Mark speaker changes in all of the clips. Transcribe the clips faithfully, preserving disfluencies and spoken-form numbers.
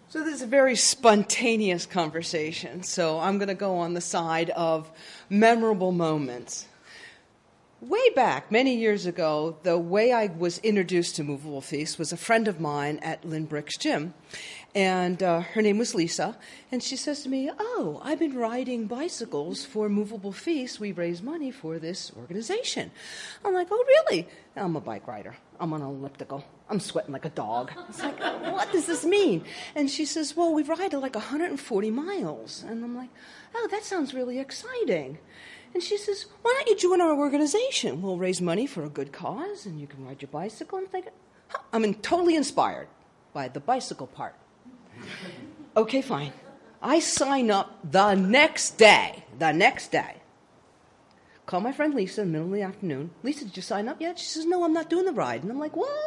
Speaker 1: So this is a very spontaneous conversation, so I'm going to go on the side of memorable moments. Way back, many years ago, the way I was introduced to Movable Feast was a friend of mine at Lynn Brick's gym, and uh, her name was Lisa, and she says to me, oh, I've been riding bicycles for Movable Feast. We raise money for this organization. I'm like, oh, really? I'm a bike rider. I'm on an elliptical. I'm sweating like a dog. It's like, what does this mean? And she says, well, we ride like one hundred forty miles. And I'm like, oh, that sounds really exciting. And she says, why don't you join our organization? We'll raise money for a good cause, and you can ride your bicycle. I'm thinking, huh. I'm in, totally inspired by the bicycle part. Okay, fine. I sign up the next day, the next day. Call my friend Lisa in the middle of the afternoon. Lisa, did you sign up yet? She says, no, I'm not doing the ride. And I'm like, what?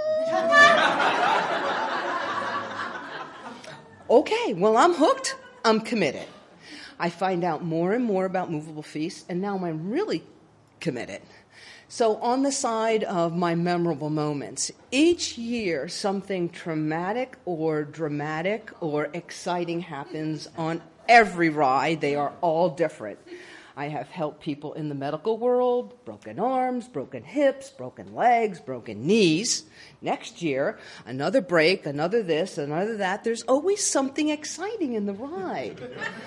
Speaker 1: Okay, well, I'm hooked. I'm committed. I find out more and more about Movable Feast, and now I'm really committed. So on the side of my memorable moments, each year something traumatic or dramatic or exciting happens on every ride. They are all different. I have helped people in the medical world, broken arms, broken hips, broken legs, broken knees. Next year, another break, another this, another that. There's always something exciting in the ride.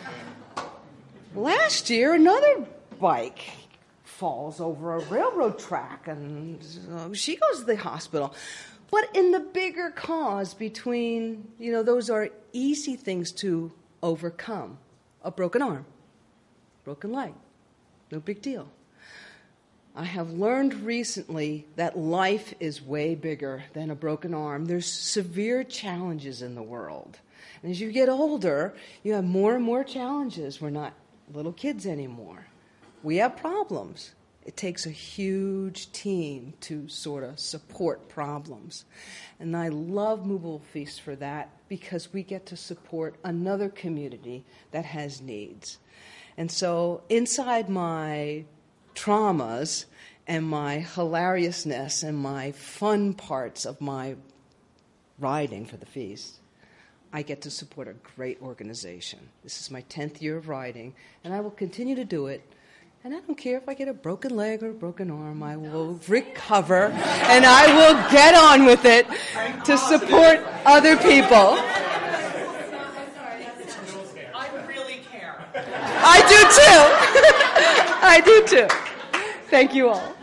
Speaker 1: Last year, another bike falls over a railroad track, and uh, she goes to the hospital. But in the bigger cause between, you know, those are easy things to overcome. A broken arm, broken leg, no big deal. I have learned recently that life is way bigger than a broken arm. There's severe challenges in the world. And as you get older, you have more and more challenges. We're not little kids anymore. We have problems. It takes a huge team to sort of support problems. And I love Movable Feast for that, because we get to support another community that has needs. And so inside my traumas and my hilariousness and my fun parts of my riding for the feast, I get to support a great organization. This is my tenth year of riding, and I will continue to do it. And I don't care if I get a broken leg or a broken arm. I will recover, and I will get on with it to support other people.
Speaker 2: I really care.
Speaker 1: I do too. I do too. Thank you all.